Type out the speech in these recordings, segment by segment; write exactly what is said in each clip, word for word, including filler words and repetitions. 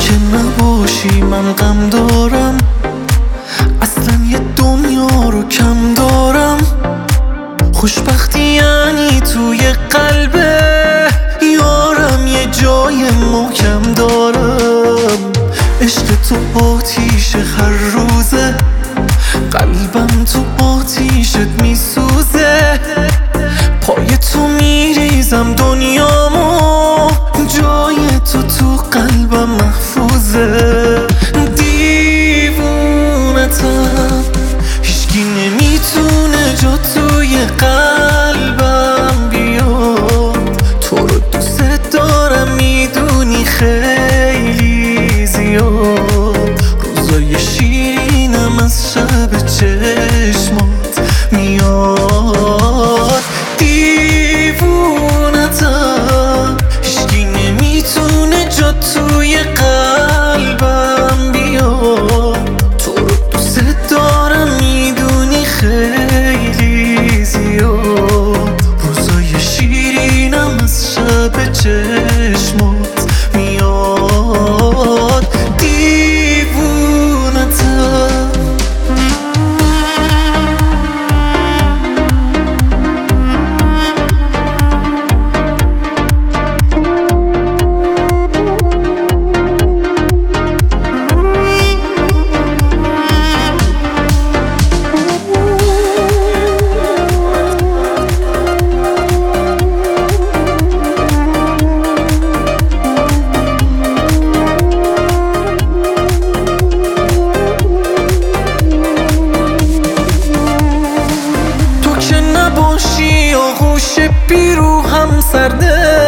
که نباشی من غم دارم، اصلا یه دنیا رو کم دارم. خوشبختی یعنی توی قلبه یارم یه جای محکم دارم. عشق تو آتیش هر روزه، قلبم تو آتیشت میسوزه. پای تو میریزم دنیامو، جای تو تو قلبم محفوظه. دیوونتم هیچکی نمیتونه جا توی قلبم بیاد. تو رو دوست دارم میدونی خیلی زیاد. روزای شیرینم از شب چشمات میاد. دیوونتم هیچکی نمیتونه جا توی قلبم بیاد. تو رو دوست دارم میدونی خیلی زیاد. روزای شیرینم از شب چشمات میاد. دیوونتم آغوش بیرو هم سرده،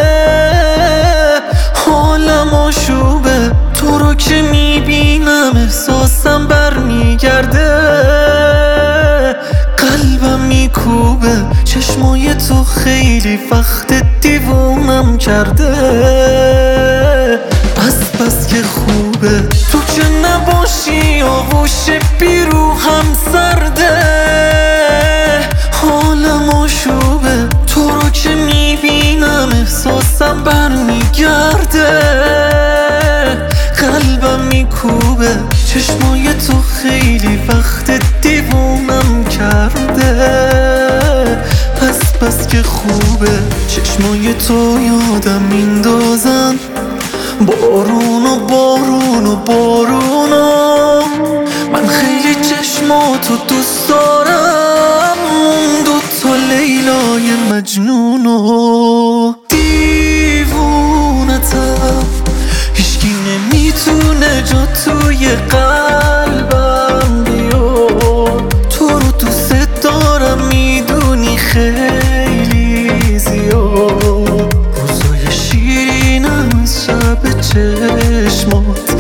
حالم آشوبه. تو رو که میبینم احساسم برمیگرده. قلبم میکوبه، چشمای تو خیلی وقت دیوونم کرده. بس بس که خوبه تو که نباشی، آغوش بیرو هم سرده. حالم آشوبه، تو رو که میبینم احساسم برمیگرده. قلبم میکوبه، چشمای تو خیلی وقت دیوونم کرده. پس پس که خوبه چشمای تو یادم میندازن. بارون و بارون و بارون و من خیلی چشماتو دوست دارم. اون دوتا لیلای مجنونو. دیوونتم هیچکی نمیتونه جا توی قلبم بیاد. تو رو دوست دارم میدونی خیلی زیاد. روزای شیرینم از شب چشمات